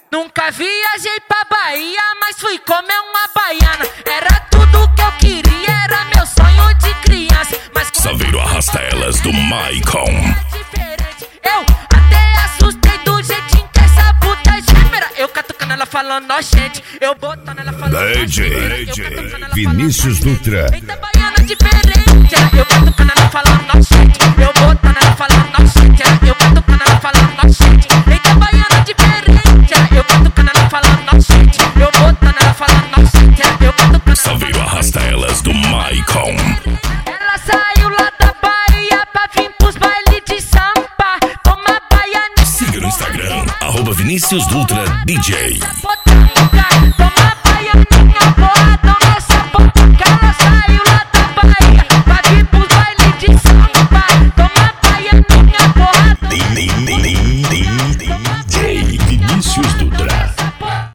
Nunca viajei pra Bahia, mas fui comer uma baiana. Era tudo que eu queria, era meu sonho de criança. Mas Saveiro arrasta elas do Maicon. Eu até assustei do jeitinho que essa puta espera. Eu catucando ela falando gente, eu botando ela falando DJ Vinícius Dutra. Eita baiana diferente, eu catucando ela falando gente, eu botando ela falando gente, eu catucando ela falando gente. Eita baiana diferente, eu catucando ela falando gente, eu botando ela falando gente, eu catucando. Saveiro arrasta elas do Maicon. Ela saiu lá da Bahia pra vir pros bailes de samba. Toma baiana. Siga no Instagram, @Vinícius Dutra DJ. Toma baianinha, porra.